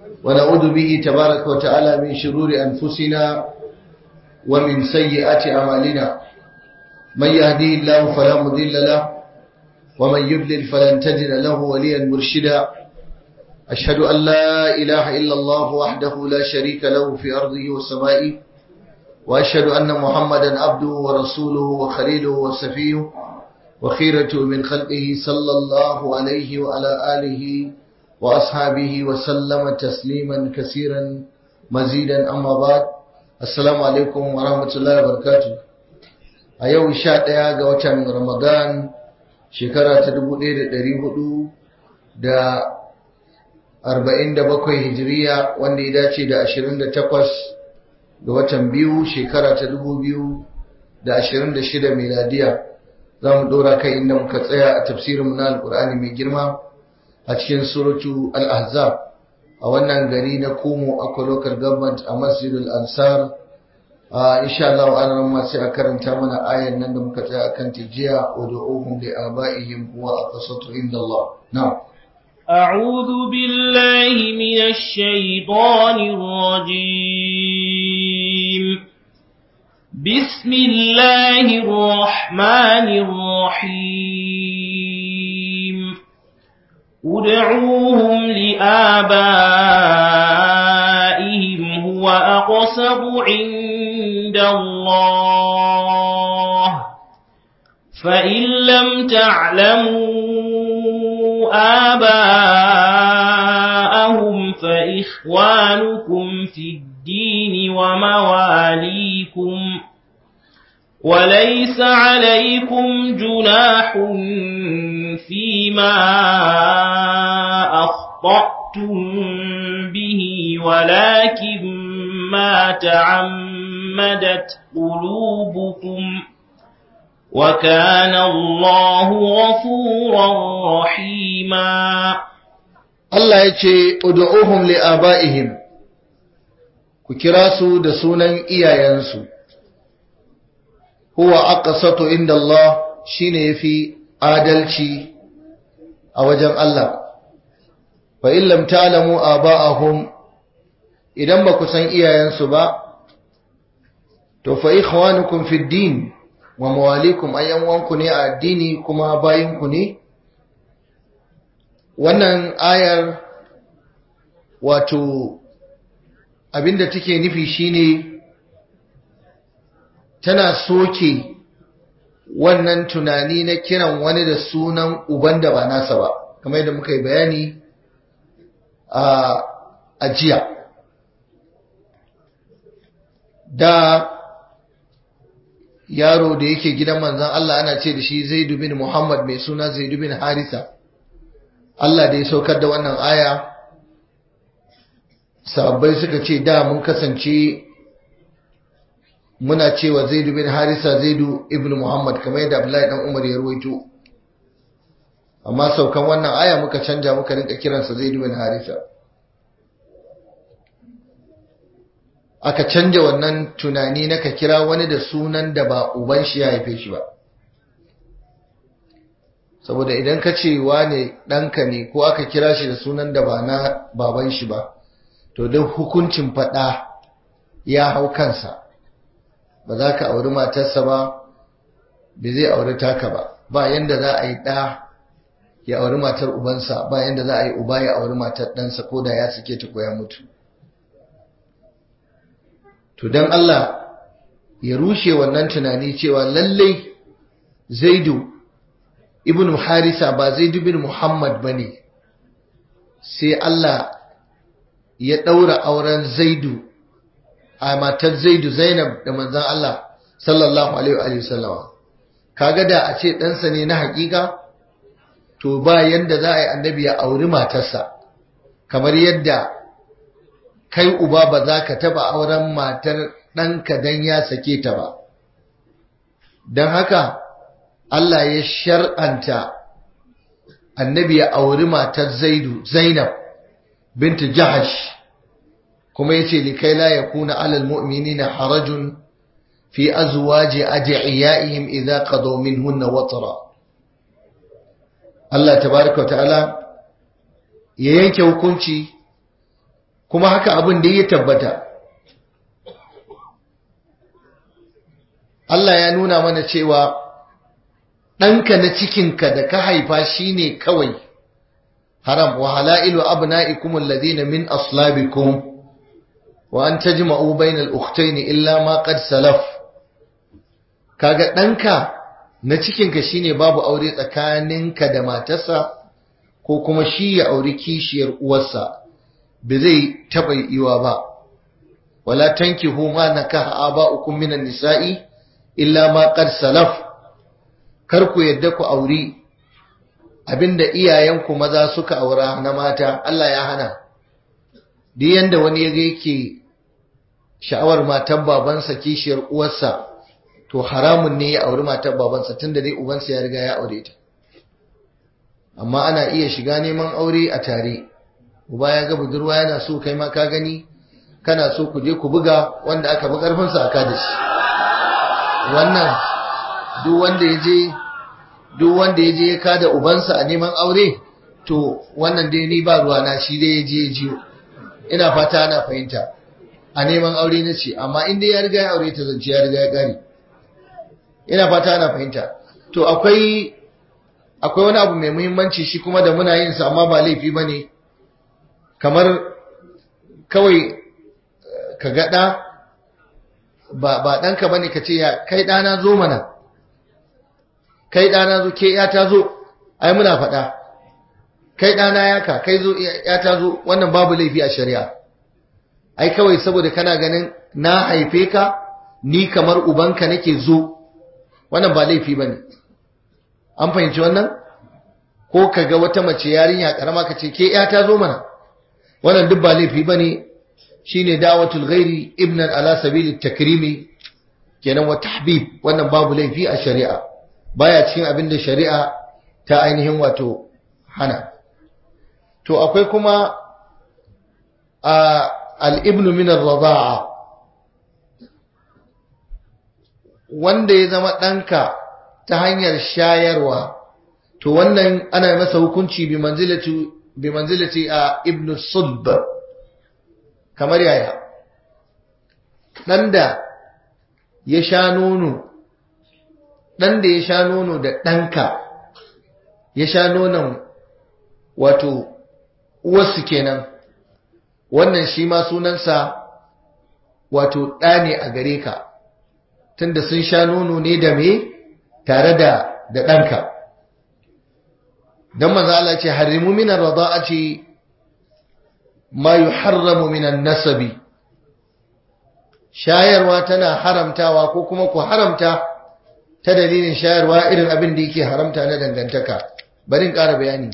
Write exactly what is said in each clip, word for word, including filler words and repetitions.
ونعوذ به تبارك وتعالى من شرور أنفسنا ومن سيئات أعمالنا. من يهديه الله فلا مضل له ومن يضلل فلن تجد له وليا مرشدا. أشهد أن لا إله إلا الله وحده لا شريك له في أرضه وسمائه، وأشهد أن محمدا عبده ورسوله وخليله وصفيه وخيرته من خلقه صلى الله عليه وعلى آله وأصحابه وسلم تسليما كثيرا مزيدا. أما بعد، السلام عليكم ورحمة الله وبركاته. أيوه شاء يا وتن رمضان شكرا تدبو دير دريبو دا أربعين دا بكوي هجرية واندي داتي دا أشرين دا تقوس da watan biyu shekara ta dubu biyu da ashirin da shida miladiya. Za mu dora kai inda muka tsaya a tafsirin na alkur'ani mai girma a cikin suratu al-ahzab a wannan gari na Kumo Akwa Local Government a Masjidul Ansar. Insha Allah an ramma sai a karanta mana ayan nan da muka tsaya akan tijiya, ud'uhum li abaihim huwa aqsatu inda Allah. Na'am. أعوذ بالله من الشيطان الرجيم. بسم الله الرحمن الرحيم. ادعوهم لآبائهم هو أقسط عند الله فإن لم تعلموا آباءهم فإخوانكم في الدين ومواليكم وليس عليكم جناح فيما أخطأتم به ولكن ما تعمدت قلوبكم وكان الله غفورا رحيما. Allah ya ce, Udu'uhum li'aba'ihim, ku kira su da sunan iyayensu, huwa aqsatu inda Allah shi ne ya fi adalci a wajen Allah. Fa in lam ta'lamu aba'ahum, idan ba ku san iyayensu ba, to fa ikhwanukum fid din wa mawalikum ayyan wanku ne a addini kuma bayinku ne. Wannan ayar wato abinda take nufi shine tana soke wannan tunani na kiran wani da sunan uban da ba nasa ba, kamar yadda muka yi bayani a ajiya. Da yaro da yake gidan manzon Allah ana ce da shi Zaidu bin Muhammad mai suna Zaidu bin Harisa. Allah da ya saukar da wannan aya, sahabbai suka ce da mun kasance muna cewa Zaidu bin Harisa Zaidu ibn Muhammad kamar yadda Abdullahi dan Umar ya ruwaito. Amma saukan wannan aya muka canja muka rinka kiransa Zaidu bin Harisa. Aka canja wannan tunani na ka kira wani da sunan da ba uban shi ya haife shi ba. Saboda idan ka ce wane ɗanka ne ko aka kira shi da sunan da ba na baban shi ba, to duk hukuncin faɗa ya hau kansa. Ba za ka auri matarsa ba, ba zai auri taka ba. Ba yanda za a yi ɗa ya auri matar ubansa, ba yanda za a yi uba ya auri matar ɗansa ko da ya sake ta ko ya mutu. To don Allah ya rushe wannan tunani cewa lallai Zaidu ibn Harisa ba Zaidu bin Muhammad bane, sai Allah ya daura auren Zaidu a matar Zaidu Zainab da manzon Allah sallallahu alaihi wa sallama. Kaga da a ce ɗansa ne na hakika, to ba yanda za a yi annabi ya auri matarsa, kamar yadda kai uba ba za ka taba auren matar ɗanka don ya sake ta ba. Don haka Allah ya shar'anta annabi ya auri matar Zaidu Zainab bintu Jahash, kuma yace likai la yakuna alal mu'minina harajun fi azwaji adiyaihim idza qadaw minhunna watara. Allah tabaaraka wa ta'ala ya yanke hukunci kuma haka abin da ya tabbata. Allah ya nuna mana cewa ɗanka na cikinka da ka haifa shine kawai haram. Wa halailu abna'ikum alladhina min aslabikum wa an tajma'u bainal ukhtayn illa ma qad salaf. Kaga ɗanka na cikinka shine babu aure tsakaninka da matarsa ko kuma shi ya auri kishiyar uwarsa, ba zai taɓa yiwa ba. Wala tankihu ma nakaha aba'ukum minan nisa'i illa ma qad salaf. Kar ku yadda ku auri abinda iyayenku maza suka aura na mata, Allah ya hana. Duk yanda wani yaga yake sha'awar matan babansa kishiyar uwarsa, to haramun ne ya auri matan babansa tunda dai ubansa ya riga ya aure ta. Amma ana iya shiga neman aure a tare. Uba ya ga budurwa yana so, kai ma ka gani kana so, ku je ku buga, wanda aka bi karfin sa aka da shi. Wannan duk wanda yaje duk wanda yaje ya kada ubansa a neman aure, to wannan dai ni ba ruwa na, shi dai yaje jiyo. Ina fata ana fahimta. A neman aure na ce, amma in dai ya riga ya aure ta, zance ya riga ya gari. Ina fata ana fahimta. To akwai akwai wani abu mai muhimmanci shi kuma da muna yin sa amma ba laifi bane, kamar kawai ka ga da ba ba danka bane ka ce ya kai dana zo mana, kai dana zo, ke ya ta zo, ai muna faɗa kai dana yaka, kai zo ya ta zo, wannan babu laifi a shari'a. Ai kawai saboda kana ganin na haife ka, ni kamar ubanka nake zo, wannan ba laifi bane. An fahimci wannan? Ko kaga wata mace yarinya karama ka ce ke ya ta zo mana, wannan duk ba laifi bane. Shine da'watul ghairi ibnan ala sabili takrimi kenan wa tahbib, wannan babu laifi a shari'a, baya cikin abin da shari'a ta ainihin wato hana. To akwai kuma al-ibnu min ar-radha'a, wanda ya zama ɗanka ta hanyar shayarwa, to wannan ana masa hukunci bi manzilati bi manzilati a ibnu sulb. Kamar yaya? Dan da ya sha nono, dan da ya sha nono da ɗanka ya sha nonon wato uwarsu kenan, wannan shi ma sunansa wato ɗa ne a gare ka, tunda sun sha nono ne da me tare da da ɗanka. Dan manzo Allah ce harimu min ar-rada'ati ma yuharramu min an-nasabi. Shayarwa tana haramtawa ko kuma ku haramta ta dalilin shayarwa irin abin da yake haramta na dangantaka. Bari in ƙara bayani.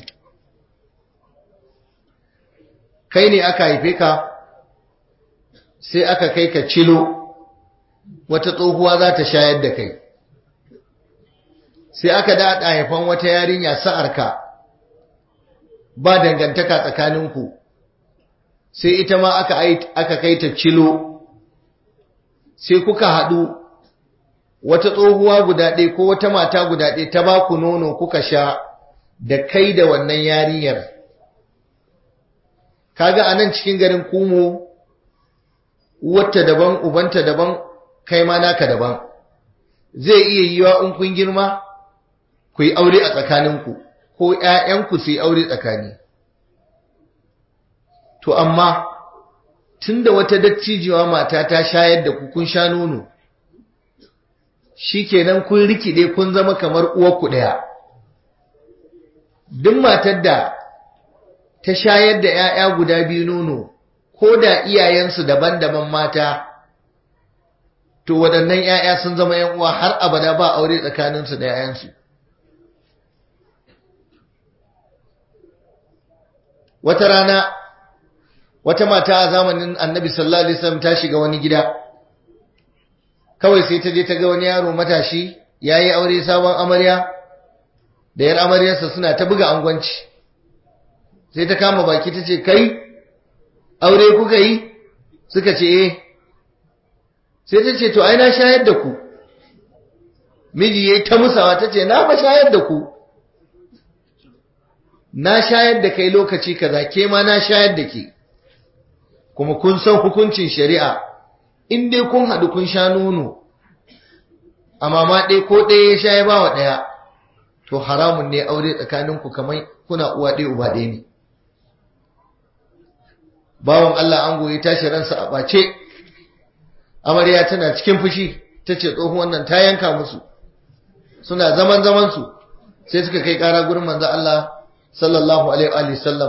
Kai ne aka haife ka, sai aka kai ka cilo, wata tsohuwa za ta shayar da kai. Sai aka da haifan wata yarinya sa'arka, ba dangantaka tsakaninku, sai ita ma aka aka kai ta cilo, sai kuka haɗu, wata tsohuwa guda ɗaya ko wata mata guda ɗaya ta ba ku nono kuka sha da kai da wannan yarinyar. Kaga anan cikin garin Kumo, uwarta daban ubanta daban, kai ma naka daban. Zai iya yiwa in kun girma ku yi aure a tsakaninku, ko ‘ya'yanku su yi aure tsakani. To amma tunda wata dattijewa mata ta shayar da ku, kun sha nono, shikenan kun rikide kun zama kamar uwarku ɗaya. Duk matar da ta shayar da ‘ya'ya guda biyu nono, ko da iyayensu daban-daban mata, to waɗannan ‘ya'ya sun zama ‘yan uwa har abada, ba aure tsakaninsu da ‘ya'yansu. Wata rana, wata mata a zamanin Annabi sallallahu alaihi wasallam ta shiga wani gida, kawai sai ta je ta ga wani yaro matashi yayi aure, sabon amarya da yar amaryarsa suna ta buga angwanci. Sai ta kama baki ta ce, kai aure kuka yi? Suka ce eh. Sai ta ce to ai na shayar da ku. Miji yayi ta musawa, ta ce na ba shayar da ku, na shayar da kai lokaci kaza, ke ma na shayar da ke. kuma kun san hukuncin shari'a, in dai kun haɗu kun sha nono amma ma ɗaya ko ɗaya ya sha ya ba wa ɗaya, to haramun ne aure tsakaninku kamar kuna uwa ɗaya uba ɗaya ne. Bawan Allah ango ya tashi ransa a ɓace, amarya tana cikin fushi, ta ce tsohon wannan ta yanka musu, suna zaman zamansu sai suka kai ƙara gurin manzo Allah sallallahu alaihi wa sallam.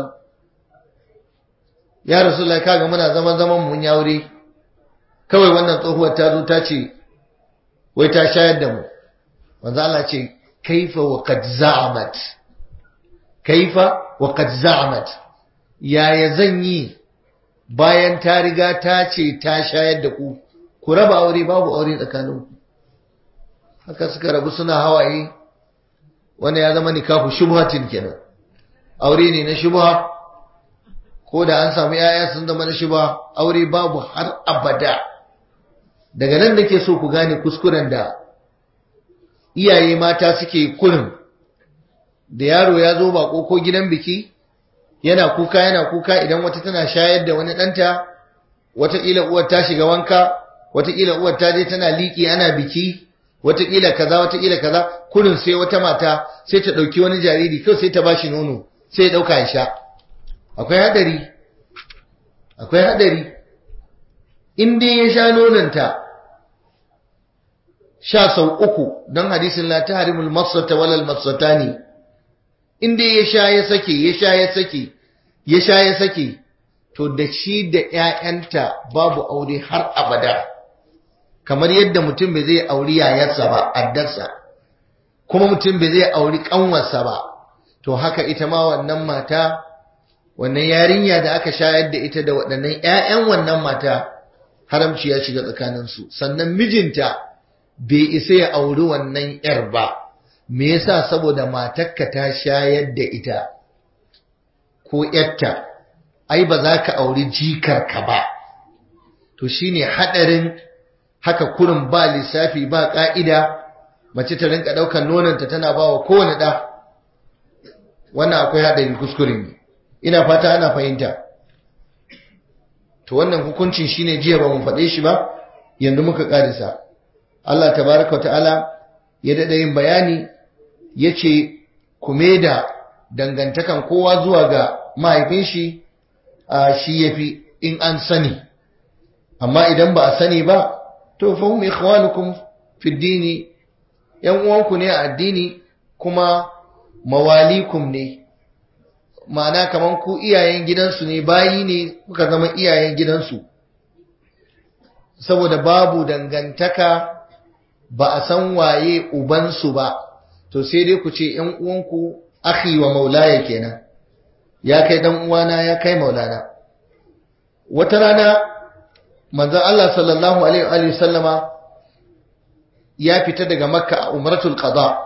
Ya Rasulullahi, kaga muna zaman zaman mun ya wuri, kawai wannan tsohuwar ta zo ta ce wai ta shayar da mu. Manzo Allah ce kaifa wa qad za'amat, kaifa wa qad za'amat, yaya zan yi bayan ta riga ta ce ta shayar da ku, ku raba aure, babu aure tsakaninku. Haka suka rabu suna hawaye. Wannan ya zama nikahu shubhatin kenan, aure ne na shubha, ko da an samu yaya sun zama na shubha, aure babu har abada. Daga nan nake so ku gane kuskuren da iyaye mata suke kurin, da yaro ya zo bako ko gidan biki yana kuka yana kuka idan wata tana shayar da wani ɗanta, wataƙila uwar ta shiga wanka, wataƙila uwar ta je tana liƙi ana biki, wataƙila kaza wataƙila kaza, kurin sai wata mata sai ta ɗauki wani jariri kawai sai ta bashi nono sai ya ɗauka ya sha. Akwai hadari, akwai hadari. In dai ya sha nononta sha sau uku, don hadisin la tahrimul masata walal masatani, in dai ya sha ya sake ya sha ya sake ya sha ya sake, to da shi da ƴaƴanta babu aure har abada. Kamar yadda mutum bai zai auri yayarsa ba, addarsa, kuma mutum bai zai auri kanwarsa ba, to haka ita ma wannan mata, wannan yarinya da aka shayar da ita da waɗannan ƴaƴan wannan mata, haramci ya shiga tsakaninsu. Sannan mijinta bai isa ya auri wannan ƴar ba. Me yasa? Saboda matarka ta shayar da ita ko ƴarta, ai ba za ka auri jikarka ba. To shine hadarin haka kurin ba lissafi ba ka'ida, mace ta rinka daukar nonanta tana bawa kowane da. Wannan akwai hadari, kuskure ne. Ina fata ana fahimta. To wannan hukuncin shine jiya ba mu faɗe shi ba, yanzu muka karisa. Allah tabaraka ta'ala ya dada yin bayani, yace kume da dangantakan kowa zuwa ga mahaifin shi, a shi yafi in an sani. Amma idan ba a sani ba, to fa hum ikhwanukum fi dini, yan uwanku ne a addini, kuma mawalikum ne, ma'ana kaman ku iyayen gidansu ne, bayi ne kuka zama iyayen gidansu. Saboda babu dangantaka, ba a san waye ubansu ba, to sai dai ku ce yan uwanku akhi wa maulaya kenan, ya kai dan uwana ya kai maulana. Wata rana manzon Allah sallallahu alaihi wa sallama ya fita daga Makka a umratul qada,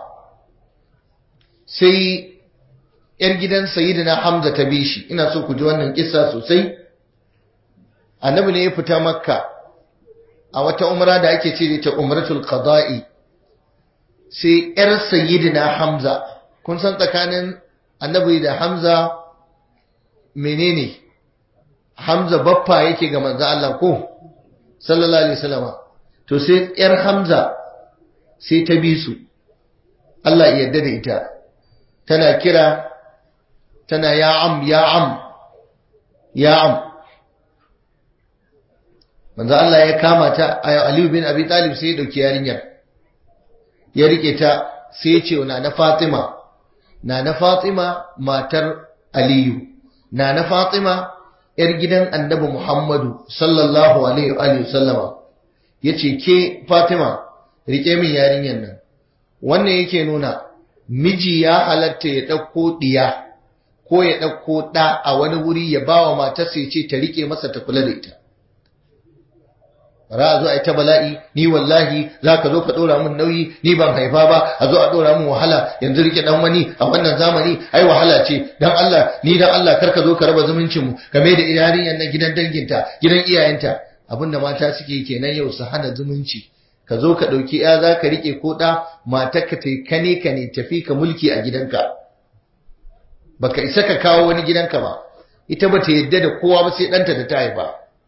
sai yar gidan sayyidina Hamza ta bi shi. Ina so ku ji wannan kissa sosai. Annabi ne ya fita Makka a wata umra da ake ce ta umratul qada'i, sai yar sayyidina Hamza, kun san tsakanin annabi da Hamza menene? Hamza baffa yake ga manzo Allah ko sallallahu alaihi wasallam. To sai yar Hamza sai ta bi su, Allah ya yarda da ita, tana kira tana ya am ya am ya am. Manzo Allah ya kama ta, Ali bin Abi Talib sai ya dauki yarinyar ya rike ta, sai ya ce wa na Fatima, na na Fatima matar Aliyu, na na Fatima yar gidan Annabi Muhammadu sallallahu alaihi wa sallama, yace ke Fatima rike min yarinyar nan. Wannan yake nuna miji ya halatta ya dauko diya ko ya dauko da a wani wuri ya bawa matarsa ya ce ta rike masa ta kula da ita. Bara a zo a yi ta bala'i, ni wallahi za ka zo ka ɗora min nauyi, ni ban haifa ba, a zo a ɗora min wahala, yanzu rike ɗan wani a wannan zamani, ai wahala ce, dan Allah, ni dan Allah kar ka zo ka raba zumuncinmu, game da yarinyar na gidan danginta, gidan iyayenta. Abinda mata suke kenan yau, su hana zumunci. Ka zo ka ɗauki ya za ka rike ko ɗa, matarka ta kane ka ne tafi ka mulki a gidanka. Baka isa ka kawo wani gidanka ba, ita ba ta yadda da kowa ba sai ɗanta da ta haifa.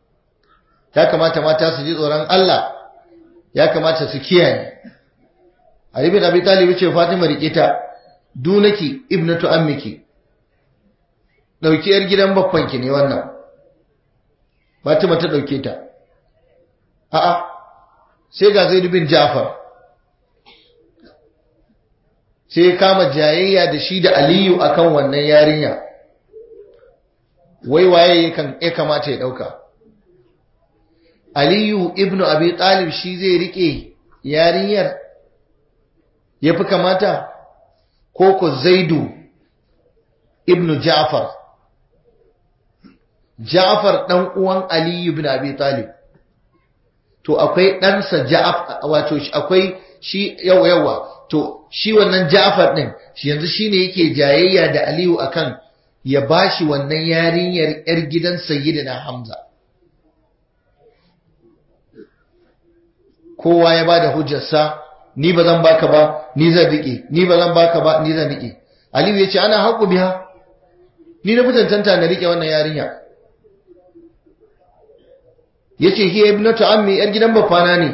ya kamata mata su ji tsoron Allah, ya kamata su kiyaye. Ali bin Abi Talib ya ce Fatima rike ta, dunaki ibnatu ammiki, dauki yar gidan babbanki ne wannan. Fatima ta dauke ta. A'a, sai ga Zaid bin Ja'far sai ya kama jayayya da shi da Aliyu akan wannan yarinya. Wai waye ya kamata ya dauka? Aliyu ibnu Abi Talib shi zai rike yarinyar yafi kamata ko ko Zaidu ibnu Ja'far? Ja'far dan uwan Aliyu ibn Abi Talib, to akwai ɗansa Ja'far, wato akwai shi yawa yawa to shi wannan Ja'far din shi yanzu shine yake jayayya da Aliyu akan ya bashi wannan yarinyar yar gidan Sayyidina Hamza. Kowa ya bada hujjarsa, ni ba zan baka ba, ni zan rike, ni ba zan baka ba, ni zan rike. Aliyu ya ce ana haƙu biya, ni na mutantanta na rike wannan yarinya. Ya ce hiya ibnatu ammi, yar gidan bafana ne.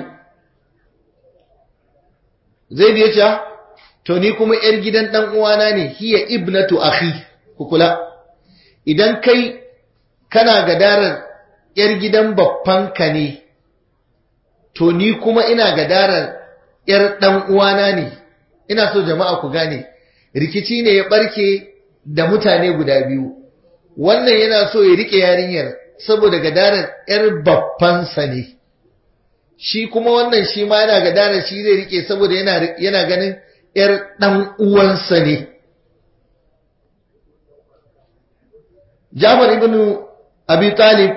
Zaid ya ce to ni kuma yar gidan dan uwana ne, hiya ibnatu akhi. Kukula, idan kai kana gadarar yar gidan baffanka ne, to ni kuma ina gadarar yar dan uwana ne. Ina so jama'a ku gane, rikici ne ya barke da mutane guda biyu. Wannan yana so ya rike yarinyar saboda gadarar yar baffansa ne, shi kuma wannan shi ma yana gadarar shi zai rike saboda yana yana ganin yar dan uwansa ne. Ja'far ibn Abi Talib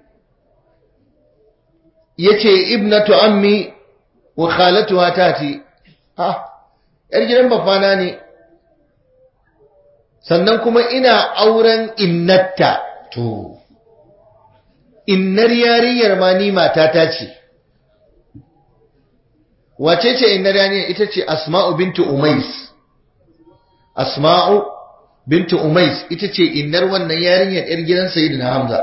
yace ibnatu ammi wa khalatuha tati, ah yar gidan bafana ne, sannan kuma ina auren innata. To innar yarinyar ma ni matata ce. Wace ce innar yarinyar? Ita ce Asma'u bintu Umais. Asma'u bintu Umais ita ce innar wannan yarinyar yar gidan Sayyidina Hamza.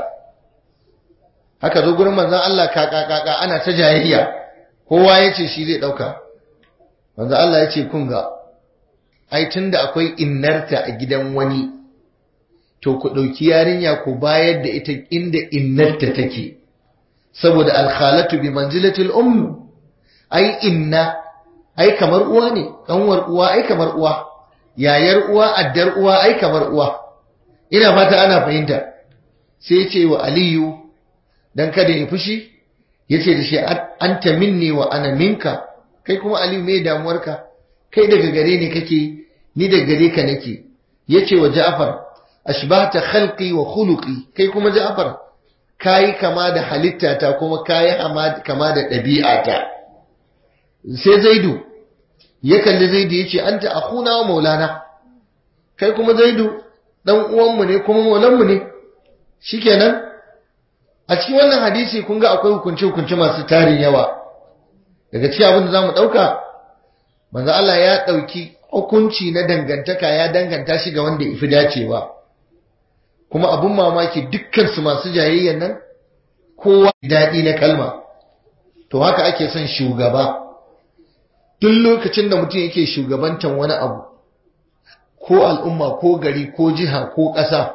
Haka zo gurin manzon Allah kaka kaka ana ta jayayya, kowa yace shi zai dauka. Manzon Allah yace kun ga ai tunda akwai innarta a gidan wani, to ku dauki yarinya ku bayar da ita inda innarta take, saboda al-khalatu bi manzilati al-umm. Ai inna ai kamar uwa ne, kanwar uwa ai kamar uwa, yayar uwa addar uwa ai kamar uwa. Ina fata ana fahimta. Sai ce wa Aliyu dan kada ya fushi, yace da shi anta minni wa ana minka. Kai kuma Aliyu me damuwarka? Kai daga gare ni kake, ni daga gare ka nake. Yace wa Ja'far ashbahta khalqi wa khuluqi. Kai kuma Ja'far kai kama da halittata kuma kai kama da ɗabi'ata. Sai Zaidu ya kalli Zaidu yace anta akhuna wa maulana. Kai kuma Zaidu dan uwanmu ne kuma maulanmu ne. Shikenan a cikin wannan hadisi kun ga akwai hukunci hukunci masu tarin yawa. Daga cikin abin da zamu dauka, manzo Allah ya dauki hukunci na dangantaka ya danganta shi ga wanda yafi dacewa. Kuma abun mamaki dukkan su masu jayayyan nan kowa dadi na kalma. To haka ake son shugaba. Duk lokacin da mutum yake shugabantan wani abu, ko al'umma ko gari ko jiha ko ƙasa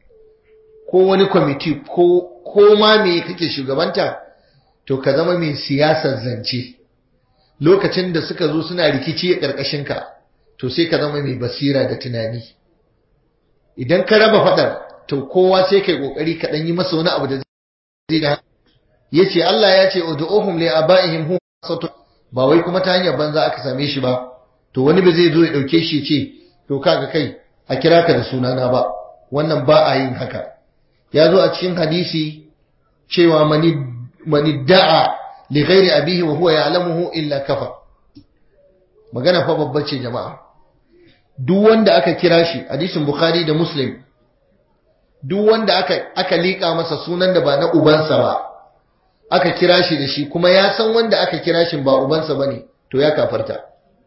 ko wani kwamiti ko ko ma me kake shugabanta, to ka zama mai siyasar zance. Lokacin da suka zo suna rikici a ƙarƙashinka, to sai ka zama mai basira da tunani. Idan ka raba faɗar, to kowa sai kai kokari ka dan yi masa wani abu da zai da yace Allah ya ce ud'uhum li abaihim hum satu, ba wai kuma ta hanyar banza aka same shi ba. To wani ba zai zo ya dauke shi ce to kaga kai a kira ka da sunana ba, wannan ba a yin haka. Ya zo a cikin hadisi cewa mani mani da'a li ghairi abihi wa huwa ya'lamuhu illa kafa. Magana fa babba ce jama'a. Duk wanda aka kira shi, hadisin Bukhari da Muslim, duk wanda aka aka lika masa sunan da ba na ubansa ba, aka kira shi da shi kuma ya san wanda aka kira shi ba ubansa bane, to ya kafarta.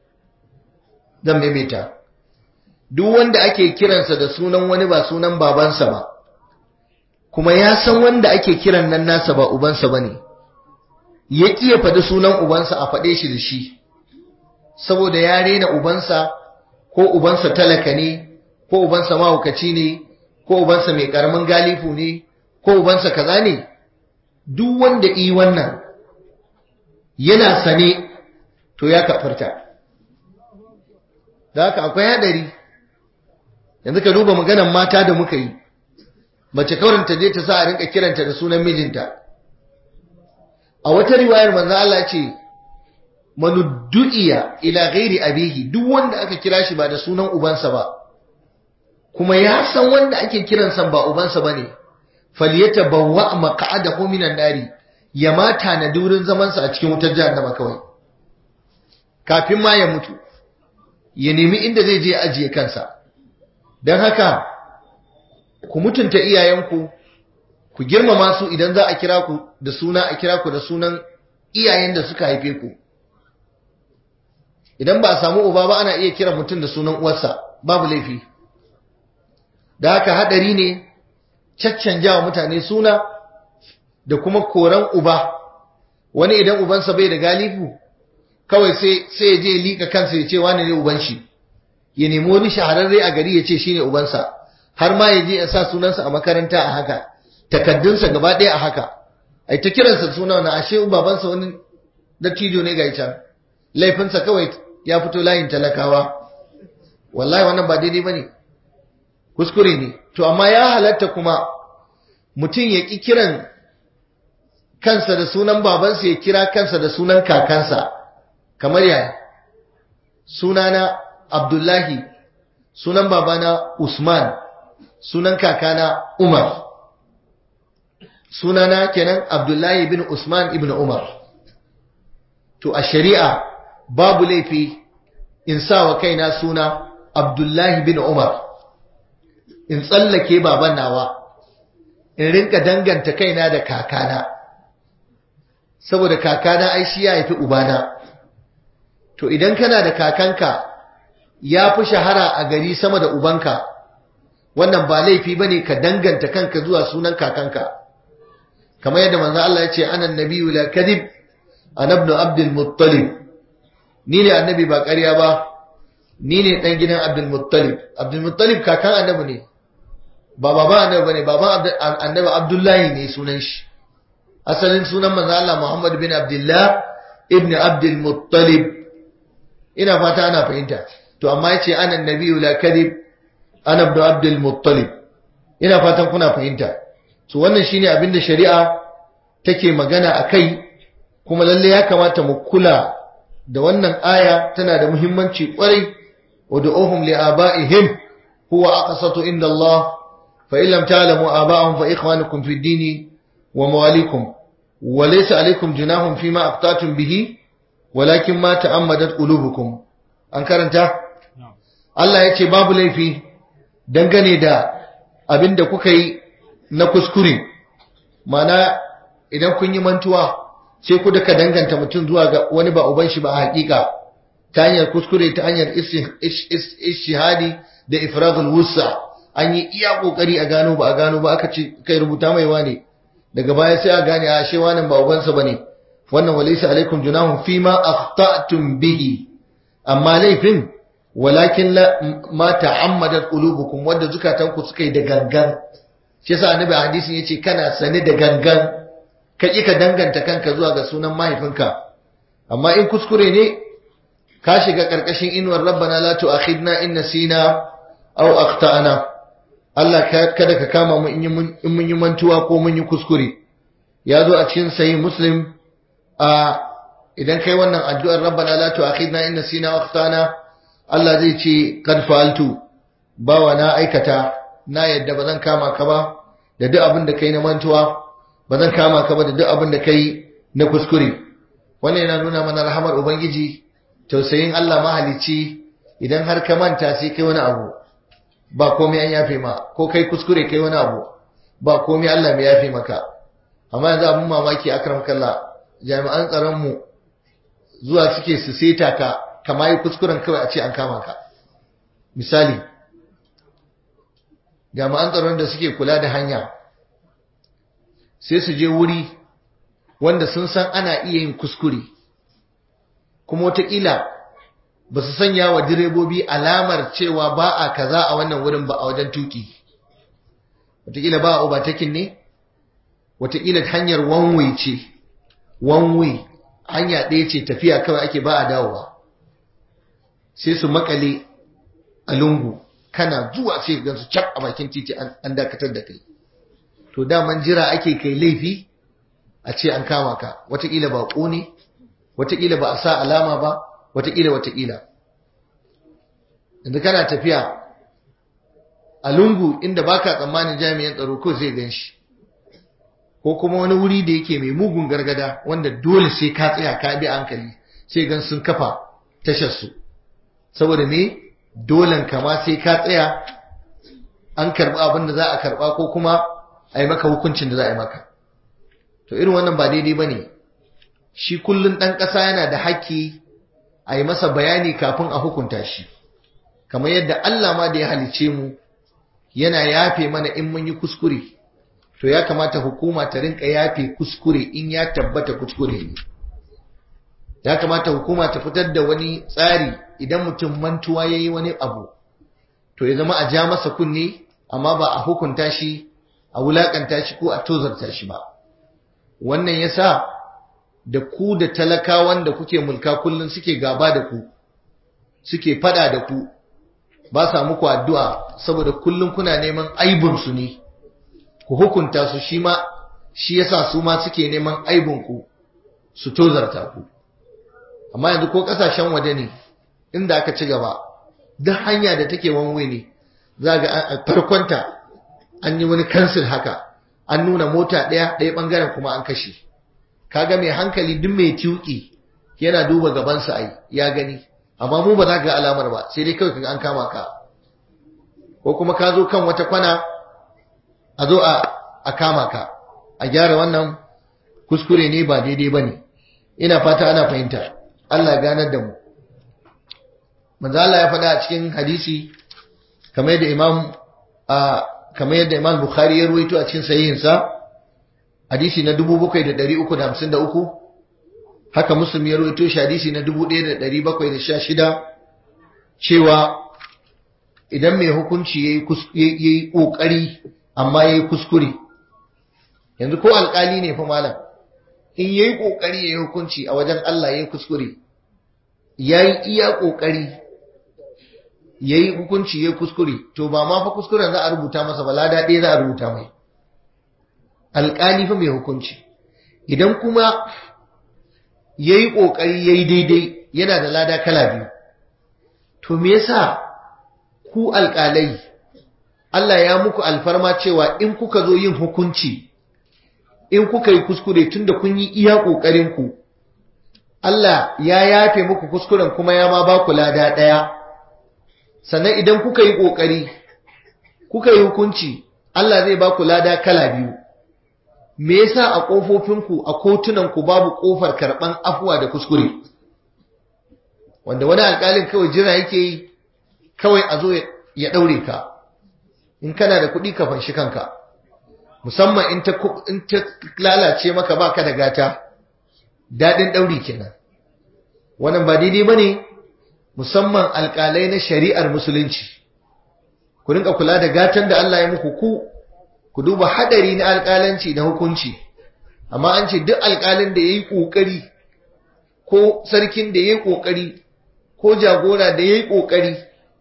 Zan maimaita. Duk wanda ake kiransa da sunan wani ba sunan babansa ba, kuma ya san wanda ake kiran nan nasa ba ubansa bane, ya ƙi ya faɗi sunan ubansa a faɗe shi da shi saboda ya rena ubansa, ko ubansa talaka ne, ko ubansa mahaukaci ne, ko ubansa mai karamin galifu ne, ko ubansa kaza ne. Duk wanda yi wannan yana sane to ya kafarta. Da haka akwai hadari. Yanzu ka duba maganan mata da muka yi, mace kaurin ta je ta sa a rinka kiranta da sunan mijinta. A wata riwayar manzo Allah ce manuddu'iya ila ghairi abihi, duk wanda aka kira shi ba da sunan ubansa ba, kuma ya san wanda ake kiransa ba ubansa bane, falyatabawwa maq'adahu minan nari, ya mata na durin zaman sa a cikin wutar jahannama kawai kafin ma ya mutu, ya nemi inda zai je ajiye kansa. Dan haka ku mutunta iyayenku, ku girmama su. Idan za a kira ku da suna, a kira ku da sunan iyayen da suka haife ku. Idan ba a samu uba ba, ana iya kira mutum da sunan uwarsa, babu laifi. Da haka hadari ne caccanjawa mutane suna da kuma koran uba. Wani idan ubansa bai da galifu, kawai sai sai ya je lika kansa ya ce wani ne uban shi, ya nemi wani shahararre a gari ya ce shine ubansa, har ma ya je ya sa sunansa a makaranta a haka, takaddunsa gaba ɗaya a haka, ai ta kiransa suna na ashe babansa wani dattijo ne ga can, laifinsa kawai ya fito layin talakawa. Wallahi wannan ba daidai bane, kuskure ne. To amma ya halatta kuma mutum ya ki kiran kansa da sunan babansa, ya kira kansa da sunan kakansa. Kamar yaya? Sunana Abdullahi, sunan babana Usman, sunan kakana Umar. Sunana kenan Abdullahi bin Usman ibn Umar. To a shari'a babu laifi in sa wa kaina suna Abdullahi bin Umar, in tsallake baban nawa, in rinka danganta kaina da kakana, saboda kakana ai shi ya haifi ubana. To idan kana da kakanka ya fi shahara a gari sama da ubanka, wannan ba laifi bane ka danganta kanka zuwa sunan kakanka. Kamar yadda manzo Allah ya ce ana annabiyyu la kadhib, ana ibn Abdul Muttalib, ni ne annabi ba ƙarya ba, ni ne dan gidan Abdul Muttalib. Abdul Muttalib kakan annabi ne, ba baba annabi bane, baban annabi Abdullahi ne sunan shi. Asalin sunan manzo Allah Muhammad bin Abdullah ibn Abdul Muttalib. Ina fata ana fahimta. To amma yace ana annabiyyu la kadhib, ana ibn Abdul Muttalib. Ina fatan kuna fahimta. So wannan shine abin da shari'a take magana akai, kuma lalle ya kamata mu kula da wannan aya, tana da muhimmanci kwarai. Wad'uhum li'aba'ihim huwa aqsatu inda Allah, fa in lam ta'lamu aba'ahum fa ikhwanukum fid din wa mawalikum wa laysa alaykum junahun fima aqtatum bihi walakin ma ta'ammadat qulubukum. An karanta? Allah yace babu laifi dangane da abinda kuka yi na kuskure. Mana idan kun yi mantuwa sai ku duka danganta mutum zuwa ga wani ba uban shi ba a hakika, ta hanyar kuskure, ta hanyar ishihadi da ifragul wusa. An yi iya kokari a gano ba a gano ba, aka ce kai rubuta mai wane, daga baya sai a gane a she wannan ba ubansa bane. Wannan walaysa alaikum junahun fima akhta'tum bihi, amma laifin walakin la ma ta'ammadat qulubukum, wanda zukatanku suka yi da gangan. Shi yasa annabi a hadisin yace kana sane da gangan ka ki ka danganta kanka zuwa ga sunan mahaifinka. Amma in kuskure ne, ka shiga karkashin inuwar rabbana la tu'akhidna in nasina aw akhtana. Allah kada ka kama mu in mun yi mantuwa ko mun yi kuskure. Ya zo a cikin sahih Muslim, a idan kai wannan addu'ar rabbana la tu'akhidna in nasina aw akhtana, Allah zai ce kad fa'altu, bawa na aikata, na yadda ba zan kama ka ba da duk abin da kai na mantuwa, ba zan kama ka ba da duk abin da kai na kuskure. Wannan yana nuna mana rahamar Ubangiji, tausayin Allah mahalicci. Idan har ka manta sai kai wani abu, ba komai an yafe ma, ko kai kuskure kai wani abu, ba komai Allah mai yafe maka. Amma yanzu abin mamaki akram kallah, jami'an tsaron mu zuwa suke su seta ka, kama yi kuskuren kawai a ce an kama ka. Misali, jami'an tsaron da suke kula da hanya sai su je wuri wanda sun san ana iya yin kuskure, kuma wataƙila ba su sanya wa direbobi alamar cewa ba a kaza a wannan wurin ba a wajen tuki. Wataƙila ba a overtaking ne, wataƙila hanyar one way ce, one way hanya ɗaya ce, tafiya kawai ake ba a dawowa. Sai su makale a lungu, kana zuwa sai gansu cap a bakin titi an dakatar da kai. To daman jira ake kai laifi a ce an kama ka, wataƙila ba ƙone, wataƙila ba a sa alama ba, wataƙila wataƙila. Inda kana tafiya a lungu inda baka tsammanin jami'an tsaro ko zai gan shi, ko kuma wani wuri da yake mai mugun gargada wanda dole sai ka tsaya ka bi hankali, sai gan sun kafa tashar su. Saboda me? Dolen kama sai ka tsaya an karɓi abin da za a karɓa ko kuma a yi maka hukuncin da za a yi maka. To irin wannan ba daidai ba ne. Shi kullum ɗan ƙasa yana da haƙƙi a yi masa bayani kafin a hukunta shi, kamar yadda Allah ma da ya halice mu yana yafe mana in mun yi kuskure. To ya kamata hukuma ta rinka yafe kuskure in ya tabbata kuskure ne. Ya kamata hukuma ta fitar da wani tsari idan mutum mantuwa ya yi wani abu, to ya zama a ja masa kunne, amma ba a hukunta shi, a wulaƙanta shi ko a tozarta shi ba. Wannan ya sa da ku da talakawan da kuke mulka kullum suke gaba da ku, suke fada da ku, ba sa muku addu'a saboda kullum kuna neman aibinsu ne, ku hukunta su, shi ma shi yasa su ma suke neman aibinku su tozarta ku. Amma yanzu ko ƙasashen waje ne inda aka ci gaba, duk hanya da take wanwe ne, za ga a farkonta an yi wani kansil haka, an nuna mota ɗaya ɗaya ɓangaren kuma an kashe. Kaga mai hankali duk mai tuki yana duba gabansa ai ya gani, amma mu ba za ka ga alamar ba, sai dai kawai kaga an kama ka, ko kuma ka zo kan wata kwana a zo a a kama ka. A gyara wannan kuskure ne, ba daidai bane. Ina fata ana fahimta. Allah ya ganar da mu. Manzo Allah ya faɗa a cikin hadisi kamar yadda Imam a kamar yadda Imam Bukhari ya ruwaito a cikin sahihinsa, hadisi na dubu bakwai da ɗari uku da hamsin da uku, haka Muslim ya ruwaito shi hadisi na dubu ɗaya da ɗari bakwai da sha shida, cewa idan mai hukunci yayi yayi kokari amma yayi kuskure, yanzu ko alƙali ne fa malam, in yayi kokari yayi hukunci a wajen Allah yayi kuskure, yayi iya kokari yayi hukunci yayi kuskure, to ba ma fa kuskuren za a rubuta masa ba, lada ɗaya za a rubuta mai. Alƙali fa mai hukunci, idan kuma yayi kokari yayi daidai yana da lada kala biyu. To me yasa ku alƙalai Allah ya muku alfarma cewa in kuka zo yin hukunci, in kuka yi kuskure tunda kun yi iya kokarin ku, Allah ya yafe muku kuskuren kuma ya ma ba ku lada ɗaya. Sannan idan kuka yi kokari kuka yi hukunci, Allah zai ba ku lada kala biyu. Me yasa a kofofinku a kotunanku babu kofar karban afuwa da kuskure, wanda wani alƙalin kawai jira yake yi kawai a zo ya daure ka, in kana da kuɗi ka fanshi kanka, musamman in ta in ta lalace maka baka da gata, dadin dauri kenan. Wannan ba daidai bane, musamman alƙalai na shari'ar musulunci. Ku rinka kula da gatan da Allah ya muku ku ku duba hadari na alƙalanci da hukunci. Amma an ce duk alƙalin da yayi kokari, ko sarkin da yayi kokari, ko jagora da yayi kokari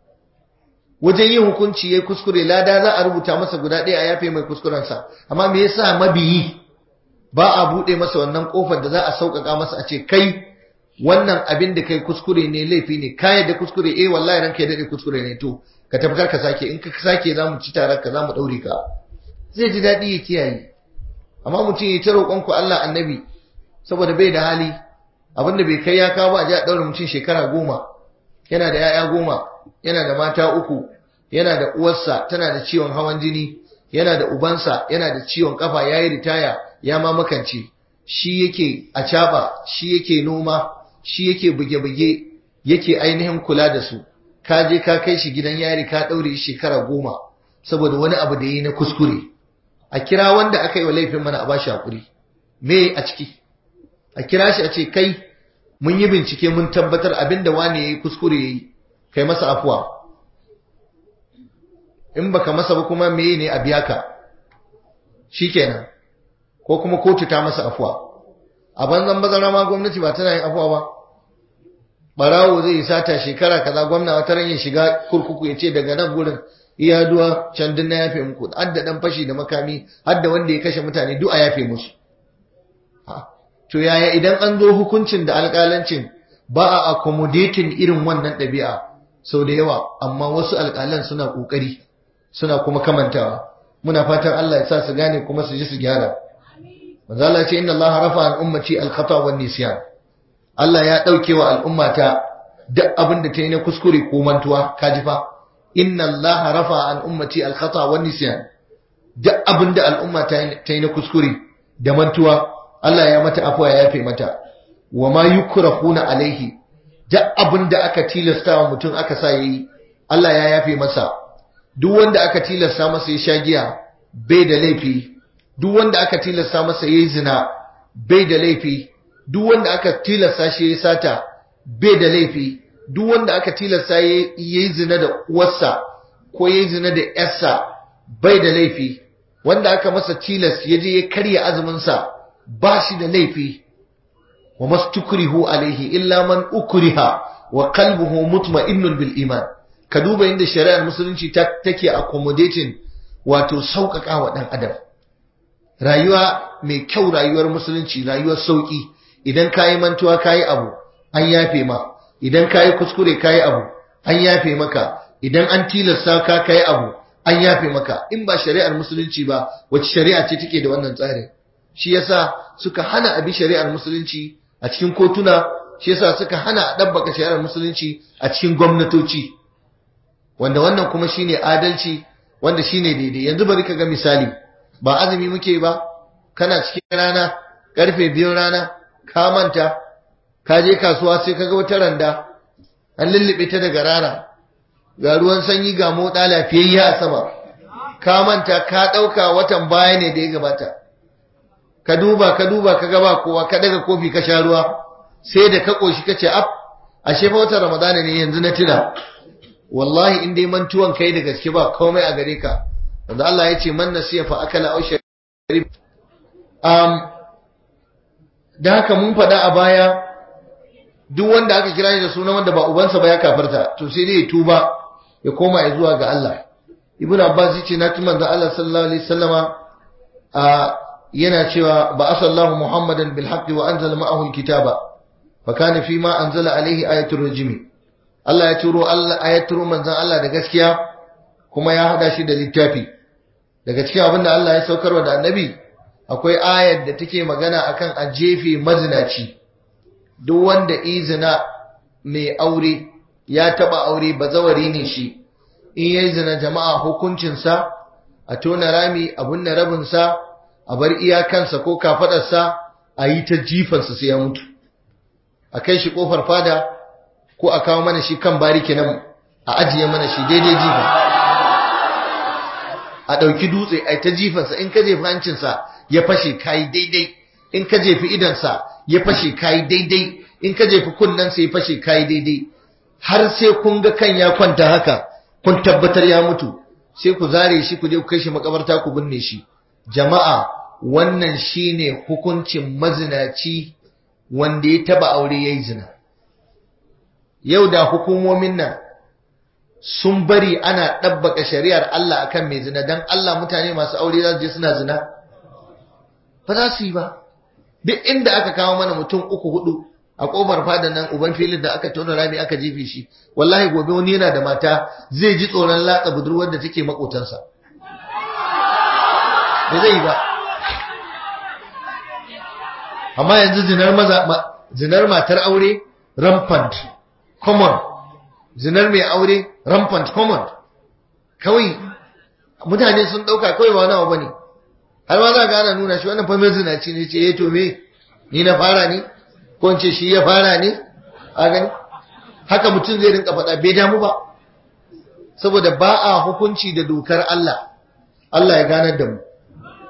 wajen yin hukunci yayi kuskure, lada za a rubuta masa guda ɗaya a yafe mai kuskuren sa. Amma me yasa mabiyi ba a bude masa wannan kofar da za a sauƙaƙa masa a ce kai wannan abin da kai kuskure ne, laifi ne, kai da kuskure, eh wallahi ranka ya dade kuskure ne, to ka tabbatar ka sake, in ka sake zamu ci tarar ka zamu daure ka. Zai ji daɗi ya kiyaye. Amma mutum ya ta roƙon ku Allah annabi saboda bai da hali, abinda bai kai ya kawo ba, a ji a ɗaure mutum shekara goma, yana da ya'ya goma, yana da mata uku, yana da uwarsa tana da ciwon hawan jini, yana da ubansa yana da ciwon kafa, yayi ritaya ya ma makance, shi yake a caba, shi yake noma, shi yake buge-buge, yake ainihin kula da su. Ka je ka kai shi gidan yari ka ɗaure shi shekara goma saboda wani abu da yi na kuskure. a kira wanda aka yi wa laifin mana a bashi hakuri, me a ciki? A kira shi a ce kai mun yi bincike mun tabbatar abinda wani yayi kuskure yayi, kai masa afuwa. In baka masa ba kuma meye ne a biya ka, shikenan, ko kuma kotu ta masa afuwa. A banzan bazara ma gwamnati ba tana yin afuwa ba. Barawo zai sata shekara kaza, gwamna wata ran ya shiga kurkuku ya ce daga nan gurin iya duwa can din na yafe muku, har da dan fashi da makami, har da wanda ya kashe mutane duk a yafe musu. To yaya idan an zo hukuncin da alƙalancin ba a accommodating irin wannan ɗabi'a sau da yawa, amma wasu alƙalan suna ƙoƙari suna kuma kamantawa. Muna fatan Allah ya sa su gane kuma su ji su gyara. Manzo Allah ce inna Allah rafa an ummati al-khata wan nisyan. Allah ya dauke wa al'ummata duk abin da ta yi na kuskure ko mantuwa, kaji fa. Inna Allah rafa an ummati al-khata wan nisyan. Duk abin da al'umma ta yi na kuskure da mantuwa, Allah ya mata afwa ya yafe mata. Wa ma yukrahuna alaihi. Duk abin da aka tilasta wa mutum aka sa yayi, Allah ya yafe masa. Duk wanda aka tilasta masa ya sha giya bai da laifi. Duk wanda aka tilasta masa yayi zina bai da laifi. Duk wanda aka tilasta shi yayi sata bai da laifi. Duk wanda aka tilasta yayi zina da uwarsa ko yayi zina da yarsa bai da laifi. Wanda aka masa tilas yaje ya karya azumin sa ba shi da laifi. Wa mastukrihu alaihi illa man ukriha wa qalbuhu mutma'innun bil iman. Ka duba inda shari'ar musulunci take accommodating, wato sauƙaƙa wa ɗan adam. Rayuwa mai kyau, rayuwar musulunci, rayuwar sauƙi. Idan kayi mantuwa kayi abu, an yafe ma. Idan kayi kuskure kayi abu, an yafe maka. Idan an tilasta ka kayi abu, an yafe maka. In ba shari'ar musulunci ba, wace shari'a ce take da wannan tsarin? Shi yasa suka hana abi shari'ar musulunci a cikin kotuna, shi yasa suka hana a dabbaka shari'ar musulunci a cikin gwamnatoci. Wanda wannan kuma shine adalci, wanda shine daidai. Yanzu bari ka ga misali, ba azumi muke ba, kana cikin rana karfe biyun rana ka manta ka je kasuwa sai kaga wata randa an lullube ta daga rana, ga ruwan sanyi ga motsa lafiyayya a sama, ka manta ka dauka watan baya ne da ya gabata. Ka duba ka duba kaga ba kowa, ka daga kofi ka sha ruwa, sai da ka koshi kace af ashe fa watan ramadana ne yanzu na tuna. Wallahi in dai mantuwan kai da gaske ba komai a gare ka. Wanda Allah ya ce man nasiya fa akala aw sharib. Um da haka mun faɗa a baya, duk wanda aka kira shi da sunan wanda ba ubansa ba ya kafarta, to sai dai ya tuba ya koma ya zuwa ga Allah. Ibn Abbas yace na tuma da Allah sallallahu alaihi wasallama a yana cewa ba asallahu Muhammadan bil haqqi wa anzala ma'ahu al kitaba fa kana fi ma anzala alaihi ayatul rajmi. Allah ya turo Allah ya turo manzon Allah da gaskiya kuma ya hada shi da littafi. Daga cikin abin da Allah ya saukarwa da annabi akwai ayar da take magana akan a jefe mazinaci. Duk wanda izina mai aure ya taba aure bazawari ne shi, in yayi zina jama'a hukuncin sa a tona rami abun na rabin sa, a bar iyakansa ko kafadarsa, a yi ta jifansa sai ya mutu, a kai shi kofar fada ko a kawo mana shi kan bariki nan a ajiye mana shi daidai jifa, a ɗauki dutse a ta jifansa. In ka jefi hancinsa ya fashe kayi daidai, in ka jefi idansa ya fashe kayi daidai, in ka jefi kunnensa ya fashe kayi daidai, har sai kun ga kan ya kwanta haka kun tabbatar ya mutu, sai ku zare shi ku je ku kai shi makabarta ku binne shi. Jama'a, wannan shine hukuncin mazinaci wanda ya taba aure yayi zina. Yau da hukumomin nan sun bari ana ɗabbaka shari'ar Allah akan mai zina, dan Allah mutane masu aure za su je suna zina? Ba za su yi ba. Duk inda aka kawo mana mutum uku hudu a kofar fadan nan, uban filin da aka tona rami aka jefe shi, wallahi gobe wani yana da mata zai ji tsoron latsa budurwar da take makotansa. Ba zai yi ba. Amma yanzu zinar maza ma, zinar matar aure rampant common, zinar mai aure rampant common. Kawai mutane sun dauka kawai ba nawa bane. Har ma za ka ana nuna shi wannan fa mai zinaci ne, ce eh to me ni na fara ne ko in ce shi ya fara ne? A gani haka mutum zai rinka faɗa, bai damu ba, saboda ba a hukunci da dokar Allah. Allah ya ganar da mu.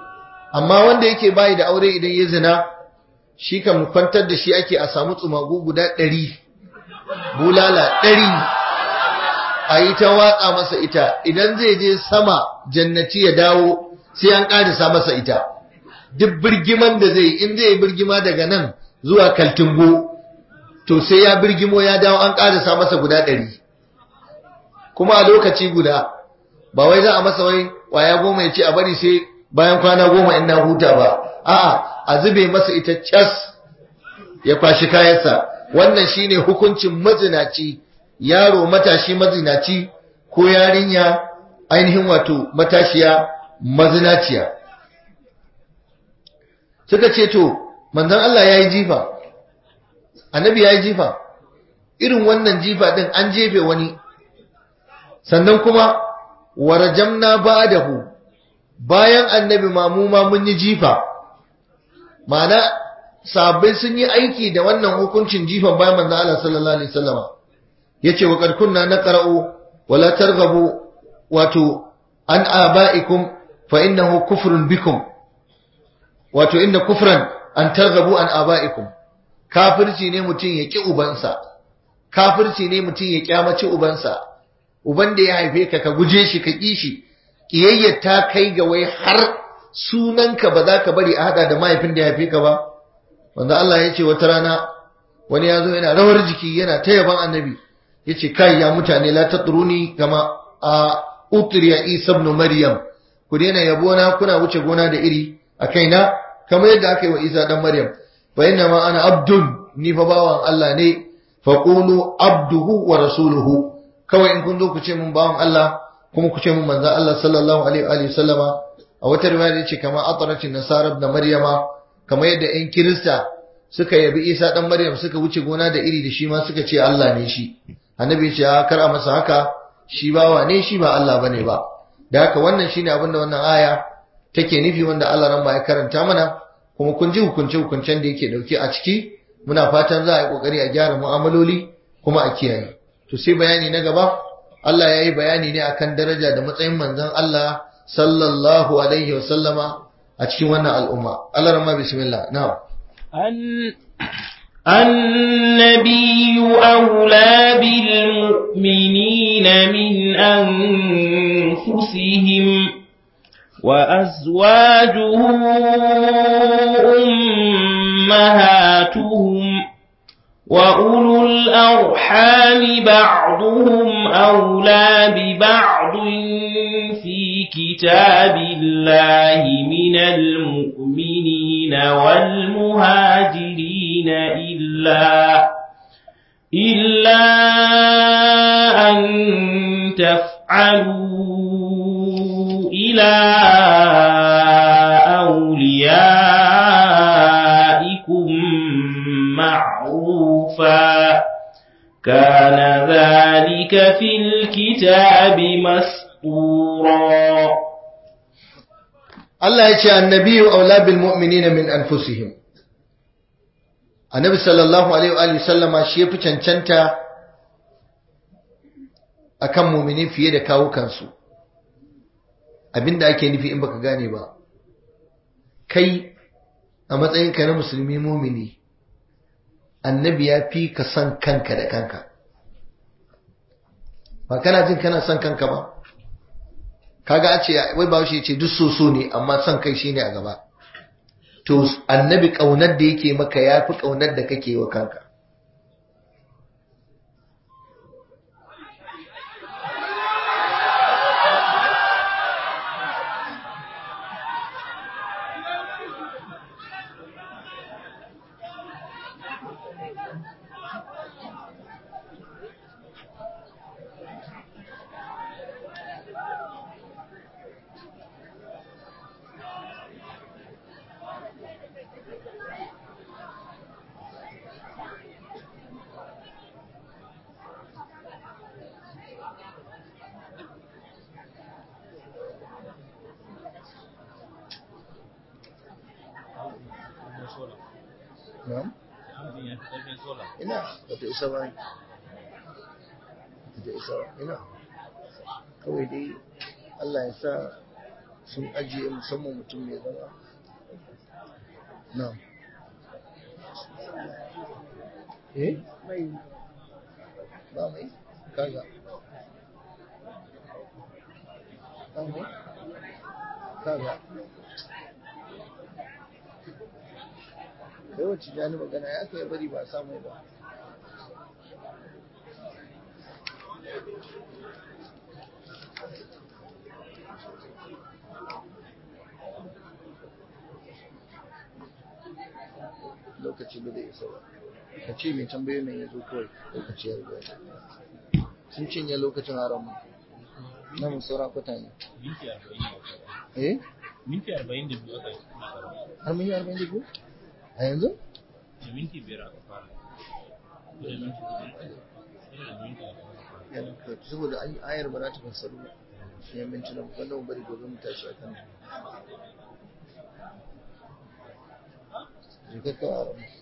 amma wanda yake bayi da aure idan ya zina shi kan kwantar da shi ake a samu tsumagu guda ɗari bulala ɗari a yi ta watsa masa ita idan zai je sama jannati ya dawo sai an ƙarisa masa ita duk birgiman da zai in zai birgima daga nan zuwa kaltungo to sai ya birgimo ya dawo an ƙarisa masa guda ɗari kuma a lokaci guda ba wai za a masa wai waya goma ya ce a bari sai bayan kwana goma in na huta ba a'a a zube masa ita cas ya kwashi kayansa wannan shine hukuncin mazinaci yaro matashi mazinaci ko yarinya ainihin wato matashiya mazinaciya suka ce to manzon Allah yayi jifa annabi yayi jifa irin wannan jifa din an jefe wani sannan kuma warajamna ba'dahu bayan annabi ma mu ma mun yi jifa ma'ana sahabbai sun yi aiki da wannan hukuncin jifan bayan manzo Allah sallallahu alaihi wasallam yace wa qad kunna naqra'u wala targhabu wato an aba'ikum fa innahu kufrun bikum wato inna kufran an targhabu an aba'ikum kafirci ne mutun ya ki ubansa kafirci ne mutun ya kyamaci ubansa uban da ya haife ka ka guje shi ka kishi kiyayyar ta kai ga wai har sunanka ba za ka bari a hada da mahaifin da ya haife ka ba wanda Allah ya ce wata rana wani ya zo yana rawar jiki yana ta yaban annabi ya ce kai ya mutane la tatruni kama a utriya isa ibn maryam ku daina yabona kuna wuce gona da iri a kaina kamar yadda aka yi wa isa dan maryam fa inna ma ana abdun ni fa bawan Allah ne fa qulu abduhu wa rasuluhu kawai in kun zo ku ce mun bawan Allah kuma ku ce mun manzon Allah sallallahu alaihi wa sallama a wata riwaya yace kama atratin nasara ibn maryama kamar yadda ɗan kirista suka yabi Isa dan Maryam suka wuce gona da iri da shi ma suka ce Allah ne shi annabi ya ce a kar a masa haka shi bawa ne shi ba Allah bane ba da haka wannan shine abin da wannan aya take nufi wanda Allah ran ma ya karanta mana kuma kun ji hukunce hukuncen da yake dauke a ciki muna fatan za a yi kokari a gyara mu'amaloli kuma a kiyaye to sai bayani na gaba Allah ya yi bayani ne akan daraja da matsayin manzon Allah sallallahu alaihi wa sallama a cikin wannan al'umma. Allah rahma bismillah. Na'am. النبي أولى بالمؤمنين من أنفسهم وأزواجه أمهاتهم وأولو الأرحام بعضهم أولى ببعض في كتاب الله من المؤمنين والمهاجرين إلا إلا أن تفعلوا إلى أوليائكم معروفا كان ذلك في الكتاب مسطورا الله يجعل النبي أولى بالمؤمنين من أنفسهم النبي صلى الله عليه وآله وسلم شيء cancanta akan mu'mini fiye da kawo kansu abinda ake nufi in baka gane ba kai a matsayinka na musulmi mu'mini annabi ya fi ka san kanka da kanka ba kana jin kana san kanka ba kaga a ce wai ba shi ce duk soso ne amma san kai shine a gaba to annabi kaunar da yake maka yafi kaunar da kake wa kanka ina wata isa ba wata isa ina kawai dai Allah ya sa sun ajiye musamman mutum mai zama na'am eh ba mai kaga kaga kaga kai wacce jani magana ya kai bari ba samu ba lokaci ba da isa ba ka ce mai tambaye nan ya zo kawai lokaci ya riga sun cinye lokacin haram na mun saura kwata ne eh minti arba'in da biyu aka yi har mun yi arba'in da biyu a yanzu da minti biyar aka fara da minti biyar saboda ayar ba za ta fassaru ba sai minti na wanda mu bari gobe mu tashi a kan jikakka a ramu